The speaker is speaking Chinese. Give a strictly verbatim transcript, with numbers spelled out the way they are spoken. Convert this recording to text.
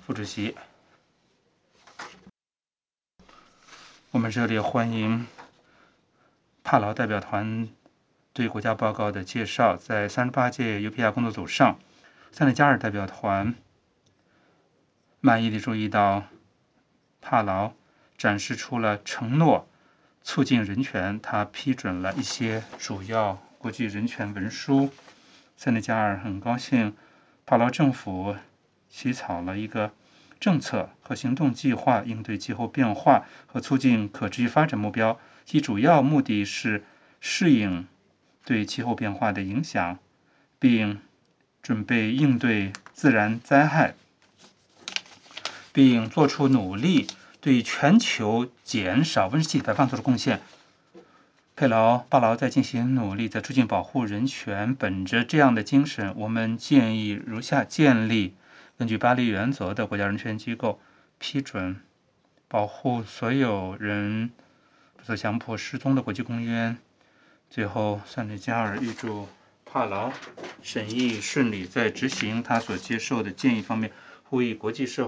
副主席。我们热烈欢迎帕劳代表团对国家报告的介绍。在三十八届 U P R 工作组上，塞内加尔代表团满意地注意到帕劳展示出了承诺促进人权，他批准了一些主要国际人权文书。塞内加尔很高兴帕劳政府起草了一个政策和行动计划，应对气候变化和促进可持续发展目标，其主要目的是适应对气候变化的影响，并准备应对自然灾害，并做出努力对全球减少温室气体排放做出贡献。佩劳帕劳在进行努力，在促进保护人权。本着这样的精神，我们建议如下：建立根据巴黎原则的国家人权机构，批准保护所有人不受强迫失踪的国际公约。最后，塞内加尔预祝帕劳审议顺利，在执行他所接受的建议方面，呼吁国际社会